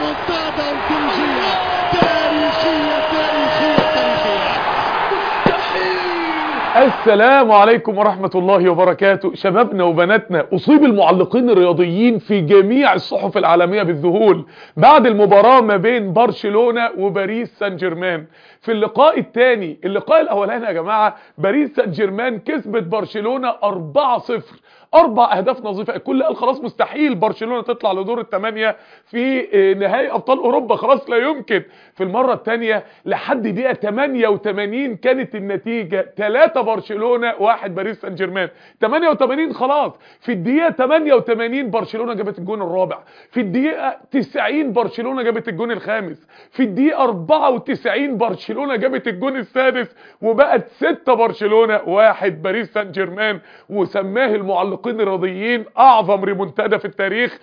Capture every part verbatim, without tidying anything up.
ريمونتادا تاريخية تاريخية تاريخية تاريخية مستحيل. السلام عليكم ورحمة الله وبركاته. شبابنا وبناتنا، أصيب المعلقين الرياضيين في جميع الصحف العالمية بالذهول بعد المباراة ما بين برشلونة وباريس سان جيرمان في اللقاء الثاني. اللقاء الأولاني يا جماعة باريس سان جيرمان كسبت برشلونة أربعة صفر، اربع اهداف نظيفه. الكل قال خلاص مستحيل برشلونه تطلع لدور الثمانيه في نهائي ابطال اوروبا، خلاص لا يمكن. في المره الثانيه لحد دقيقه ثمانية وثمانين كانت النتيجه ثلاثة برشلونه واحد باريس سان جيرمان. ثمانية وثمانين خلاص. في الدقيقه ثمانية وثمانين برشلونه جابت الجون الرابع، في الدقيقه تسعين برشلونه جابت الجون الخامس، في الدقيقه أربعة وتسعين برشلونه جابت الجون السادس، وبقت ستة برشلونه واحد باريس سان جيرمان. وسماه المعلق الرياضيين اعظم ريمونتادا في التاريخ.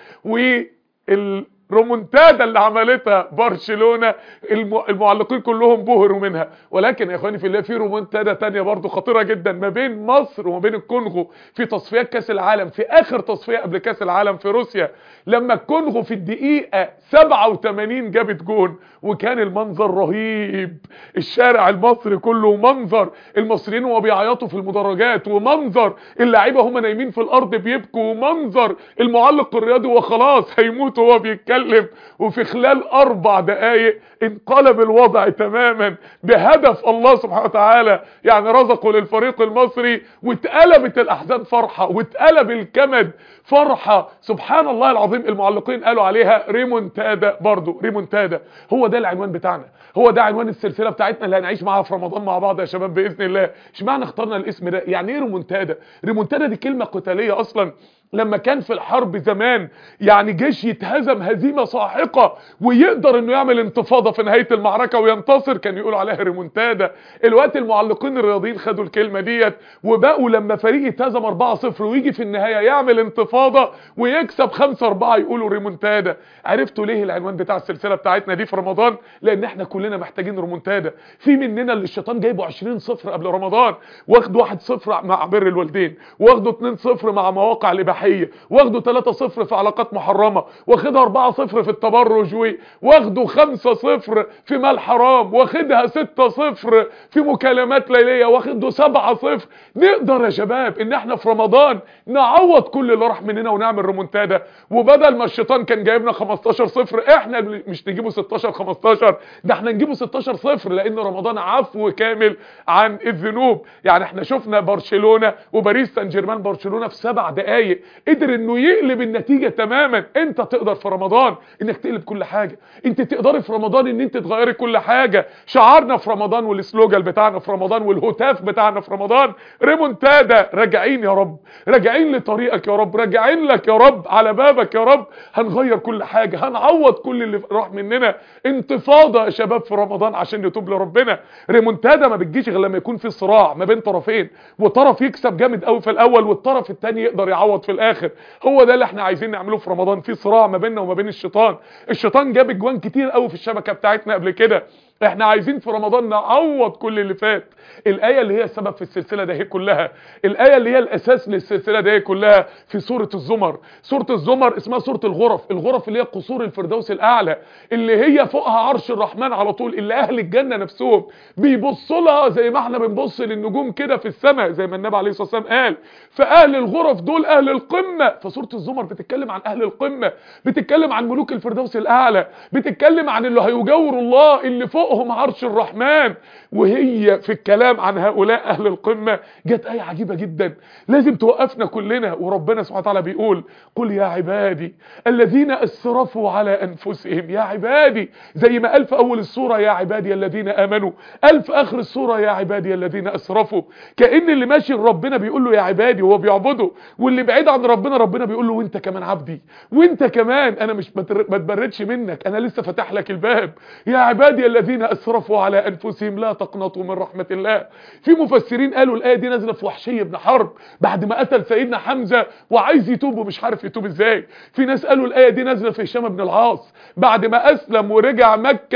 والريمونتادا اللي عملتها برشلونة المعلقين كلهم بهروا منها. ولكن يا اخواني في الله، في ريمونتادا تانية برضو خطيرة جدا ما بين مصر وما بين الكونغو في تصفيات كاس العالم، في اخر تصفية قبل كاس العالم في روسيا، لما الكونغو في الدقيقة سبعة وثمانين جابت جون. وكان المنظر رهيب، الشارع المصري كله، منظر المصريين وهو بيعيطوا في المدرجات، ومنظر اللعيبه هم نايمين في الارض بيبكوا، ومنظر المعلق الرياضي وخلاص هيموت وهو بيتكلم. وفي خلال اربع دقائق انقلب الوضع تماما بهدف الله سبحانه وتعالى يعني رزقه للفريق المصري، واتقلبت الاحزان فرحه، واتقلب الكمد فرحه. سبحان الله العظيم. المعلقين قالوا عليها ريمونتادا، برضو ريمونتادا. هو ده العنوان بتاعنا، هو ده عنوان السلسله بتاعتنا اللي هنعيش معاها في رمضان مع بعض يا شباب باذن الله. اشمعنى اخترنا الاسم ده؟ يعني ايه ريمونتادا؟ ريمونتادا دي كلمه قتاليه اصلا. لما كان في الحرب زمان يعني جيش يتهزم هزيمه ساحقه ويقدر انه يعمل انتفاضه في نهايه المعركه وينتصر، كان يقولوا عليها ريمونتادا. الوقت المعلقين الرياضيين خدوا الكلمه ديت وبقوا لما فريق يتهزم أربعة صفر ويجي في النهايه يعمل انتفاضه ويكسب خمسة أربعة يقولوا ريمونتادا. عرفتوا ليه العنوان بتاع السلسله بتاعتنا دي في رمضان؟ لان احنا كلنا محتاجين ريمونتادا. في مننا اللي الشيطان جايبه عشرين صفر قبل رمضان، واخد واحد صفر مع بر الوالدين، واخده اتنين صفر مع مواقع الاباحيه، واخده ثلاثة صفر في علاقات محرمه، واخدها أربعة صفر في التبرج، واخده خمسة صفر في مال حرام، واخدها ستة صفر في مكالمات ليليه، واخده سبعة صفر. نقدر يا شباب ان احنا في رمضان نعوض كل اللي راح مننا ونعمل ريمونتادا. وبدل ما الشيطان كان جايبنا خمستاشر صفر، احنا مش نجيبه ستاشر خمستاشر، ده احنا نجيبه ستاشر صفر، لان رمضان عفو كامل عن الذنوب. يعني احنا شفنا برشلونه وباريس سان جيرمان، برشلونه في سبع دقائق قدر انه يقلب النتيجه تماما. انت تقدر في رمضان انك تقلب كل حاجه، انت تقدري في رمضان ان انت تغيري كل حاجه. شعارنا في رمضان والسلوجان بتاعنا في رمضان والهتاف بتاعنا في رمضان ريمونتادا. راجعين يا رب، راجعين لطريقك يا رب، راجعين لك يا رب، على بابك يا رب. هنغير كل حاجه، هنعوض كل اللي راح مننا. انتفاضه يا شباب في رمضان عشان نتوب لربنا. ريمونتادا ما بتجيش غير لما يكون في صراع ما بين طرفين، وطرف يكسب جامد قوي في الاول والطرف الثاني يقدر يعوض في الاخر. هو ده اللي احنا عايزين نعمله في رمضان، في صراع ما بيننا وما بين الشيطان. الشيطان جاب اجوان كتير قوي في الشبكه بتاعتنا قبل كده. احنا عايزين في رمضان نعوض كل اللي فات. الايه اللي هي السبب في السلسله ده هي كلها، الايه اللي هي الاساس للسلسله ده هي كلها في سوره الزمر. سوره الزمر اسمها سوره الغرف. الغرف اللي هي قصور الفردوس الاعلى، اللي هي فوقها عرش الرحمن على طول، اللي اهل الجنه نفسهم بيبصوا لها زي ما احنا بنبص للنجوم كده في السماء، زي ما النبي عليه الصلاه والسلام قال. فاهل الغرف دول اهل القمه. فسوره الزمر بتتكلم عن اهل القمه، بتتكلم عن ملوك الفردوس الاعلى، بتتكلم عن اللي هيجاوروا الله اللي فوقهم عرش الرحمن. وهي في الكلام عن هؤلاء اهل القمه جت ايه عجيبه جدا لازم توقفنا كلنا. وربنا سبحانه وتعالى بيقول: قل يا عبادي الذين اسرفوا على انفسهم. يا عبادي، زي ما قال في اول السوره يا عبادي الذين امنوا، قال في اخر السوره يا عبادي الذين اسرفوا. كأن اللي ماشي ربنا بيقول له يا عبادي وهو بيعبده، واللي بعيد عن ربنا ربنا بيقول له وانت كمان عبدي، وانت كمان انا مش بتبردش منك، انا لسه فاتح لك الباب. يا عبادي الذين اسرفوا على انفسهم لا تقنطوا من رحمه الله. في مفسرين قالوا الايه دي نازله في وحشي بن حرب بعد ما قتل سيدنا حمزه وعايز يتوب ومش عارف يتوب ازاي. في ناس قالوا الايه دي نازله في هشام بن العاص بعد ما اسلم ورجع مكه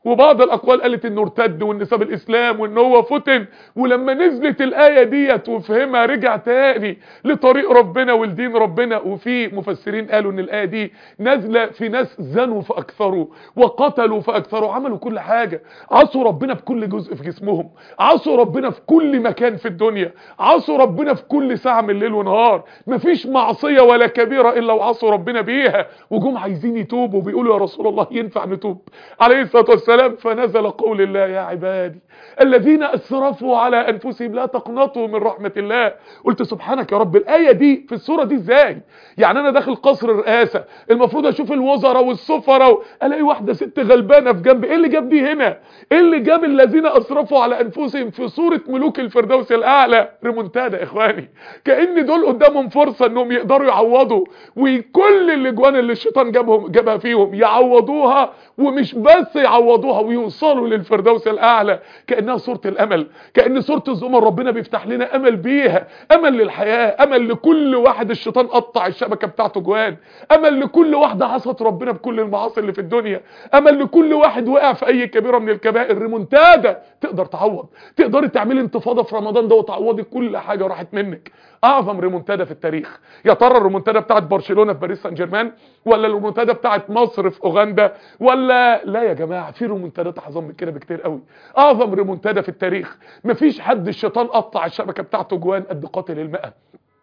وبعض الاقوال قالت انه ارتد وان ساب الاسلام وان هو فتن. ولما نزلت الايه ديت وفهمها رجع تاني لطريق ربنا ولدين ربنا. وفي مفسرين قالوا ان الايه دي نازله في ناس زنوا فاكثروا وقتلوا فاكثروا، عملوا كل حاجه، عصوا ربنا بكل جزء في جسمهم، عصوا ربنا في كل مكان في الدنيا، عصوا ربنا في كل ساعه من الليل ونهار. مفيش معصيه ولا كبيره الا وعصوا ربنا بيها، وجم عايزين يتوبوا وبيقولوا يا رسول الله ينفع نتوب عليه الصلاه والسلام. فنزل قول الله يا عبادي الذين اسرفوا على انفسهم لا تقنطوا من رحمه الله. قلت سبحانك يا رب، الايه دي في السوره دي ازاي؟ يعني انا داخل قصر الرئاسه المفروض اشوف الوزراء والسفراء، الاقي واحده ست غلبانه في جنبي، ايه اللي جاب دي هنا؟ ايه اللي جاب الذين اسرفوا على انفسهم في سوره ملوك الفردوس الاعلى؟ ريمونتادا يا اخواني، كأن دول قدامهم فرصه انهم يقدروا يعوضوا، وكل الاجوان اللي الشيطان جابهم جابها فيهم يعوضوها، ومش بس يعوضوها ويوصلوا للفردوس الاعلى. كأنها سورة الامل، كأن سورة الزمر ربنا بيفتح لنا امل بيها، امل للحياة، امل لكل واحد الشيطان قطع الشبكة بتاعته جوان، امل لكل واحدة عصت ربنا بكل المعاصي اللي في الدنيا، امل لكل واحد وقع في اي كبيرة من الكبائر. ريمونتادا تقدر تعوض، تقدري تعملي انتفاضة في رمضان ده وتعوضي كل حاجة راحت منك. اعظم ريمونتادا في التاريخ. يا ترى الريمونتادا بتاعت برشلونة في باريس سان جيرمان، ولا الريمونتادا بتاعت مصر في اوغندا، ولا لا يا جماعه في ريمونتادات اعظم من كده بكتير قوي. اعظم ريمونتادا في التاريخ. مفيش حد الشيطان قطع الشبكه بتاعته جوان قد قاتل المئة.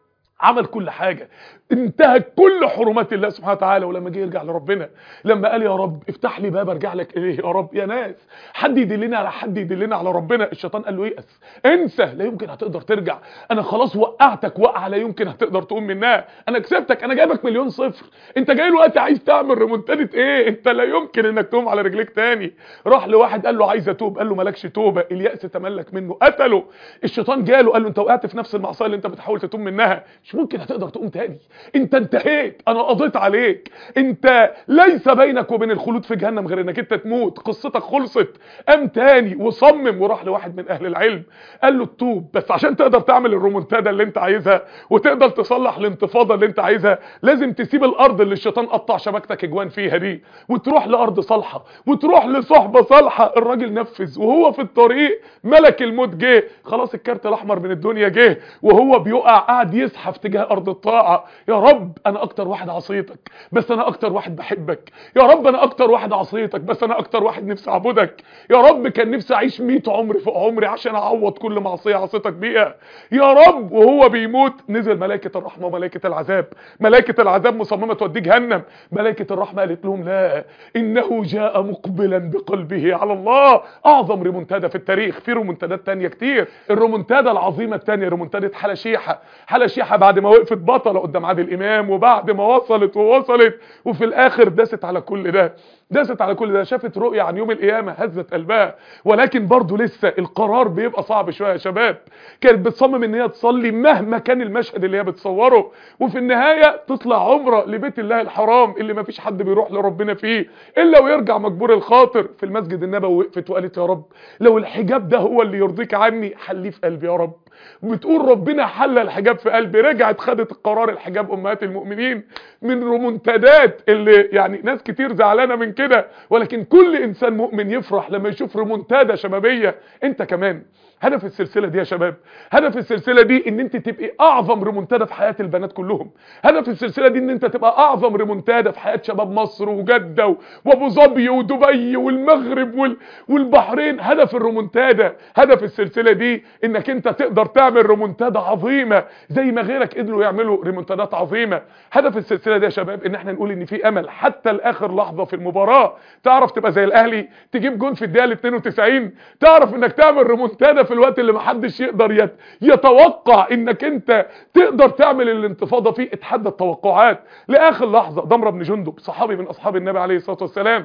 عمل كل حاجة، انتهت كل حرمات الله سبحانه وتعالى. ولما جه يرجع لربنا، لما قال يا رب افتح لي باب ارجع لك اليه يا رب، يا ناس حد يدلنا على حد يدلنا على ربنا. الشيطان قال له يأس، انسى، لا يمكن هتقدر ترجع، انا خلاص وقعتك وقعه لا يمكن هتقدر تقوم منها، انا كسبتك، انا جايبك مليون صفر، انت جاي الوقت عايز تعمل ريمونتادة ايه؟ انت لا يمكن انك تقوم على رجليك تاني. راح لواحد قال له عايز اتوب، قال له مالكش توبه، اليأس تملك منه، قتله. الشيطان جاله قال له انت وقعت في نفس المعصيه اللي انت بتحاول تتوب منها، مش ممكن هتقدر تقوم تاني، انت انتهيت، انا قضيت عليك، انت ليس بينك وبين الخلود في جهنم غير انك انت تموت، قصتك خلصت. قام تاني وصمم وراح لواحد من اهل العلم قال له تتوب، بس عشان تقدر تعمل الرومونتادا اللي انت عايزها وتقدر تصلح الانتفاضه اللي انت عايزها، لازم تسيب الارض اللي الشيطان قطع شبكتك اجوان فيها دي، وتروح لارض صالحه، وتروح لصحبه صالحه. الراجل نفذ، وهو في الطريق ملك الموت جه، خلاص الكارت الاحمر من الدنيا جه، وهو بيقع قاعد يزحف تجاه ارض الطاعه. يا رب انا اكتر واحد عصيتك بس انا اكتر واحد بحبك، يا رب انا اكتر واحد عصيتك بس انا اكتر واحد نفسي اعبدك، يا رب كان نفسي اعيش مية عمر فوق عمري عشان اعوض كل معصيه عصيتك بيها يا رب. وهو بيموت نزل ملائكه الرحمه وملائكه العذاب، ملائكه العذاب مصممه توديه جهنم، ملائكه الرحمه قالت لهم لا، انه جاء مقبلا بقلبه على الله. اعظم ريمونتادا في التاريخ. في ريمونتادات تانية كتير. الريمونتادا العظيمه التانية ريمونتادا حلا شيحه. حلا شيحه بعد ما وقفت بطله قدام عادل امام، وبعد ما وصلت ووصلت وفي الاخر داست على كل ده، داست على كل ده، شافت رؤية عن يوم القيامة هزت قلبها. ولكن برضو لسه القرار بيبقى صعب شوية يا شباب. كانت بتصمم ان هي تصلي مهما كان المشهد اللي هي بتصوره، وفي النهاية تطلع عمرة لبيت الله الحرام اللي ما فيش حد بيروح لربنا فيه الا ويرجع مجبور الخاطر. في المسجد النبوي وقفت وقالت يا رب لو الحجاب ده هو اللي يرضيك عني حليه في قلبي يا رب. بتقول ربنا حل الحجاب في قلبي. رجعت خدت القرار الحجاب امهات المؤمنين. من ريمونتادات اللي يعني ناس كتير زعلانه من كده، ولكن كل انسان مؤمن يفرح لما يشوف ريمونتادا شبابيه. انت كمان هدف السلسله دي يا شباب، هدف السلسله دي ان انت تبقي اعظم ريمونتادا في حياه البنات كلهم. هدف السلسله دي ان انت تبقى اعظم ريمونتادا في حياه شباب مصر وجده وابو ظبي ودبي والمغرب وال... والبحرين. هدف الريمونتادا، هدف السلسله دي انك انت تقدر تعمل ريمونتادا عظيمه زي ما غيرك قدروا يعملوا ريمونتادات عظيمه. هدف السلسله دي يا شباب ان احنا نقول ان في امل حتى لاخر لحظه في المباراه. تعرف تبقى زي الاهلي تجيب جون في الدقيقه اتنين وتسعين، تعرف انك تعمل ريمونتادا في الوقت اللي محدش يقدر يتوقع انك انت تقدر تعمل الانتفاضه فيه. اتحدى التوقعات لاخر لحظه. ضمرة بن جندب صحابي من اصحاب النبي عليه الصلاه والسلام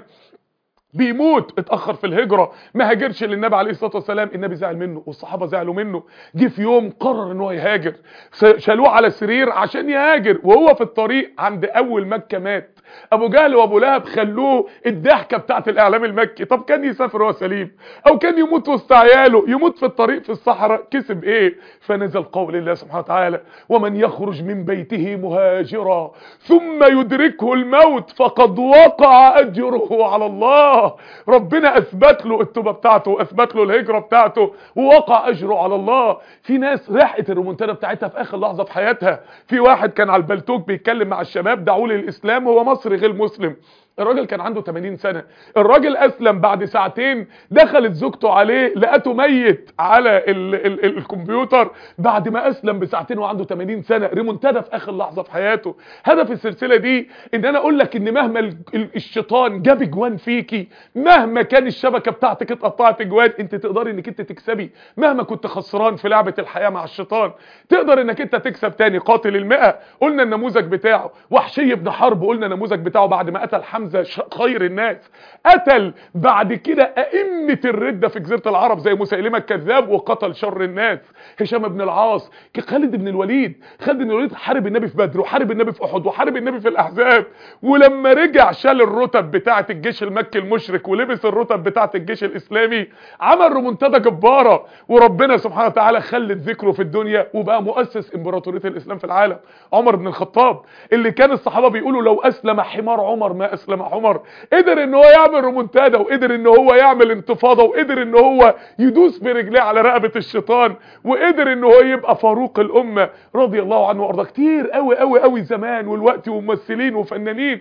بيموت، اتأخر في الهجرة، ما هاجرش للنبي عليه الصلاة والسلام. النبي زعل منه والصحابة زعلوا منه. جه في يوم قرر ان هو يهاجر، شالوه على سرير عشان يهاجر، وهو في الطريق عند اول مكة مات. ابو جهل وابو لهب خلوه الضحكة بتاعت الاعلام المكي. طب كان يسافر وهو سليم، او كان يموت وسط عياله، يموت في الطريق في الصحراء، كسب ايه؟ فنزل قول الله سبحانه وتعالى ومن يخرج من بيته مهاجرا ثم يدركه الموت فقد وقع اجره على الله. الله، ربنا اثبت له التوبه بتاعته واثبت له الهجره بتاعته ووقع اجره على الله. في ناس رحقت الريمونتادا بتاعتها في اخر لحظه في حياتها. في واحد كان على البلتوك بيتكلم مع الشباب دعوا لي الاسلام، هو مصري غير مسلم، الراجل كان عنده تمانين سنة، الراجل اسلم بعد ساعتين، دخلت زوجته عليه لقته ميت على ال ال ال الكمبيوتر بعد ما اسلم بساعتين وعنده تمانين سنة. ريمونتادا في اخر لحظة في حياته. هدف السلسلة دي ان انا اقول لك ان مهما ال ال الشيطان جاب جوان فيكي، مهما كان الشبكة بتاعتك اتقطعت جوان، انت تقدري انك انت تكسبي. مهما كنت خسران في لعبة الحياة مع الشيطان تقدر انك انت تكسب تاني. قاتل المئة قلنا النموذج بتاعه، وحشي بن حرب قلنا النموذج بتاعه بعد ما قتل حمزة خير الناس، قتل بعد كده ائمه الرده في جزيره العرب زي مسيلمه الكذاب وقتل شر الناس. هشام بن العاص، خالد بن الوليد، خالد بن الوليد حارب النبي في بدر وحارب النبي في احد وحارب النبي في الاحزاب، ولما رجع شال الرتب بتاعه الجيش المكي المشرك ولبس الرتب بتاعه الجيش الاسلامي، عمل ريمونتادا جباره، وربنا سبحانه وتعالى خلد ذكره في الدنيا وبقى مؤسس امبراطوريه الاسلام في العالم. عمر بن الخطاب اللي كان الصحابه بيقولوا لو اسلم حمار عمر ما اسلم عمر، قدر ان هو يعمل ريمونتادا وقدر ان هو يعمل انتفاضه وقدر ان هو يدوس برجليه على رقبه الشيطان وقدر ان هو يبقى فاروق الامه رضي الله عنه وارضاه. كتير قوي قوي قوي زمان والوقت وممثلين وفنانين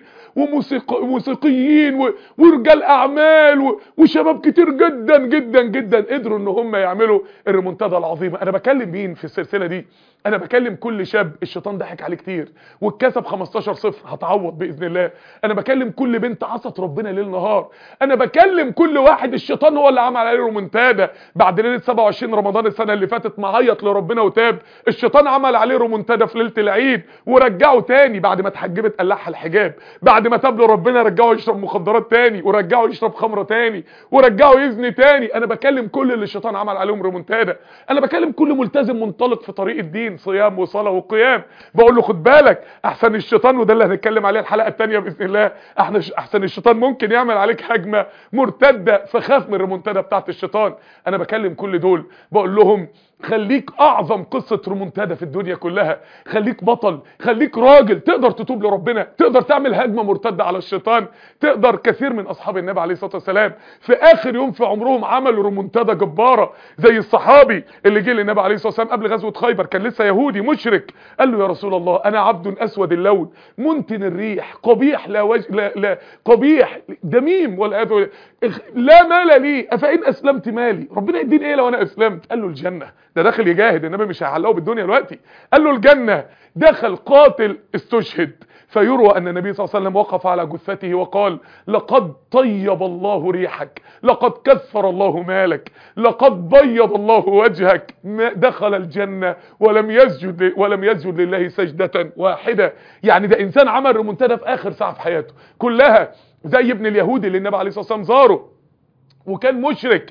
وموسيقيين ورجال اعمال وشباب كتير جدا جدا جدا قدروا ان هم يعملوا الريمونتادا العظيمه. انا بكلم مين في السلسله دي؟ انا بكلم كل شاب الشيطان ضحك عليه كتير واتكسب خمستاشر صفر هتعوض باذن الله. انا بكلم كل بنت عصت ربنا ليل نهار. انا بكلم كل واحد الشيطان هو اللي عمل عليه ريمونتادا بعد ليله سبعة وعشرين رمضان السنه اللي فاتت معيط لربنا وتاب، الشيطان عمل عليه ريمونتادا في ليله العيد ورجعه تاني بعد ما اتحجبت قلعها الحجاب، بعد ما تاب لربنا رجعه يشرب مخدرات تاني ورجعه يشرب خمره تاني ورجعه يزني تاني. انا بكلم كل اللي الشيطان عمل عليهم ريمونتادا. انا بكلم كل ملتزم منطلق في طريق الدين، صيام وصلاه وقيام، بقول له خد بالك احسن الشيطان، وده اللي هنتكلم عليه الحلقه الثانيه باذن الله، احنا احسن الشيطان ممكن يعمل عليك هجمه مرتده، فخاف من الريمونتادا بتاعت الشيطان. انا بكلم كل دول بقول لهم خليك اعظم قصة ريمونتادا في الدنيا كلها، خليك بطل، خليك راجل تقدر تتوب لربنا، تقدر تعمل هجمة مرتدة على الشيطان، تقدر. كثير من اصحاب النبي عليه الصلاة والسلام في اخر يوم في عمرهم عملوا ريمونتادا جبارة، زي الصحابي اللي جه للنبي عليه الصلاة والسلام قبل غزوة خيبر، كان لسه يهودي مشرك، قال له يا رسول الله انا عبد اسود اللون منتن الريح قبيح لا وجه لا, لا قبيح دميم والعياذ بالله، لا مال لي افان اسلمت مالي، ربنا يديني ايه لو انا اسلمت؟ قال له الجنة. ده داخل يجاهد، النبي مش هيعلقه بالدنيا دلوقتي، قال له الجنة. دخل قاتل استشهد، فيروى ان النبي صلى الله عليه وسلم وقف على جثته وقال لقد طيب الله ريحك، لقد كثر الله مالك، لقد بيض الله وجهك، دخل الجنة ولم يسجد ولم يسجد لله سجدة واحدة. يعني ده انسان عمل ريمونتادا في اخر ساعة في حياته كلها، زي ابن اليهودي اللي النبي عليه الصلاة والسلام زاره وكان مشرك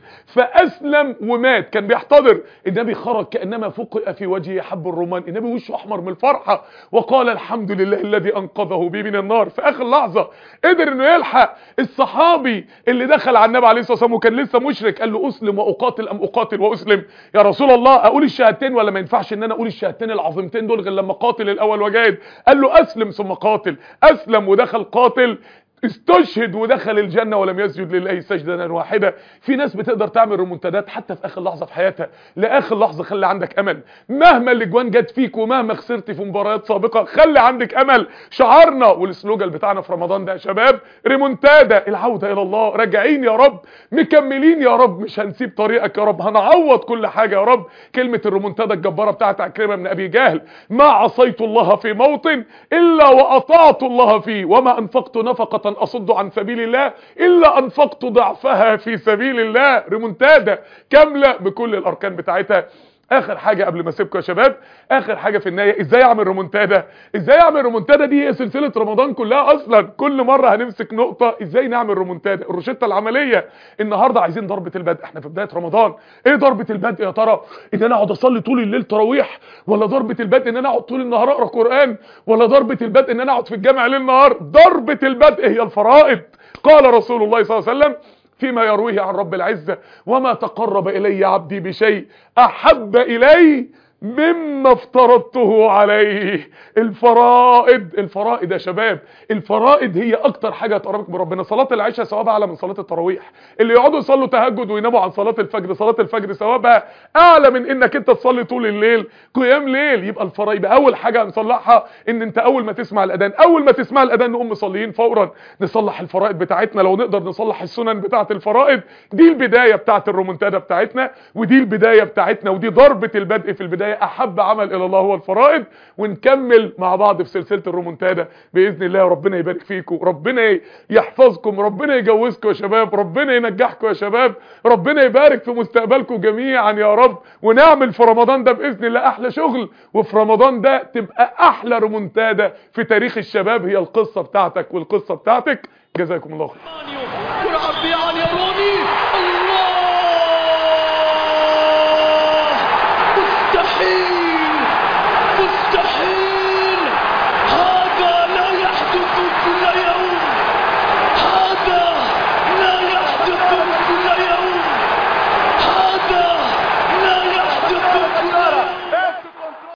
فاسلم ومات، كان بيحتضر، النبي خرج كانما فقئ في وجهه حب الرمان، النبي وشه احمر من الفرحه وقال الحمد لله الذي انقذه بي من النار. في اخر لحظه قدر انه يلحق الصحابي اللي دخل على النبي عليه الصلاه والسلام وكان لسه مشرك، قال له اسلم واقاتل ام اقاتل واسلم؟ يا رسول الله اقول الشهادتين ولا ما ينفعش ان انا اقول الشهادتين العظيمتين دول غير لما قاتل الاول وجاهد؟ قال له اسلم ثم قاتل. اسلم ودخل قاتل، استشهد ودخل الجنة ولم يسجد لله سجدة واحدة. في ناس بتقدر تعمل ريمونتادات حتى في اخر لحظة في حياتها، لاخر لحظة خلي عندك امل، مهما الاجوان جت فيك ومهما خسرت في مباريات سابقة خلي عندك امل. شعارنا والسلوجان بتاعنا في رمضان ده يا شباب ريمونتادا، العودة الى الله، راجعين يا رب، مكملين يا رب، مش هنسيب طريقك يا رب، هنعوض كل حاجة يا رب. كلمة الريمونتادا الجبارة بتاعت عكرمة بن ابي جهل، ما عصيت الله في موطن الا واطعت الله فيه، وما انفقت نفقة اصد عن سبيل الله الا انفقت ضعفها في سبيل الله. ريمونتادا كامله بكل الاركان بتاعتها. اخر حاجه قبل ما اسيبكم يا شباب، اخر حاجه في النهايه، ازاي اعمل ريمونتادا؟ ازاي اعمل ريمونتادا دي هي سلسله رمضان كلها اصلا، كل مره هنمسك نقطه ازاي نعمل ريمونتادا، الروشته العمليه. النهارده عايزين ضربه البدء، احنا في بدايه رمضان، ايه ضربه البدء يا ترى؟ ان انا اقعد اصلي طول الليل تراويح، ولا ضربه البدء ان انا اقعد طول النهار اقرا قران، ولا ضربه البدء ان انا اقعد في الجامع ليل نهار؟ ضربه البدء هي الفرائض. قال رسول الله صلى الله عليه وسلم فيما يرويه عن رب العزة: وما تقرب إلي عبدي بشيء أحب إلي مما افترضته عليه. الفرائض، الفرائض يا شباب، الفرائض هي اكتر حاجه تقربك من ربنا. صلاه العشاء ثوابها اعلى من صلاه التراويح. اللي يقعدوا يصلوا تهجد ويناموا عن صلاه الفجر، صلاه الفجر ثوابها اعلى من انك انت تصلي طول الليل قيام ليل. يبقى الفرائض يبقى اول حاجه هنصلحها ان انت اول ما تسمع الاذان، اول ما تسمع الاذان نقوم مصليين فورا نصلح الفرائض بتاعتنا. لو نقدر نصلح السنن بتاعه الفرائض، دي البدايه بتاعه الرومنتادا بتاعتنا، ودي البدايه بتاعتنا، ودي ضربه البدء في البدايه. احب عمل الى الله هو الفرائض. ونكمل مع بعض في سلسله الرومنتادا باذن الله. ربنا يبارك فيكم، ربنا يحفظكم، ربنا يجوزكم يا شباب، ربنا ينجحكم يا شباب، ربنا يبارك في مستقبلكم جميعا يا رب. ونعمل في رمضان ده باذن الله احلى شغل، وفي رمضان ده تبقى احلى رومنتادا في تاريخ الشباب هي القصه بتاعتك والقصه بتاعتك. جزاكم الله خير.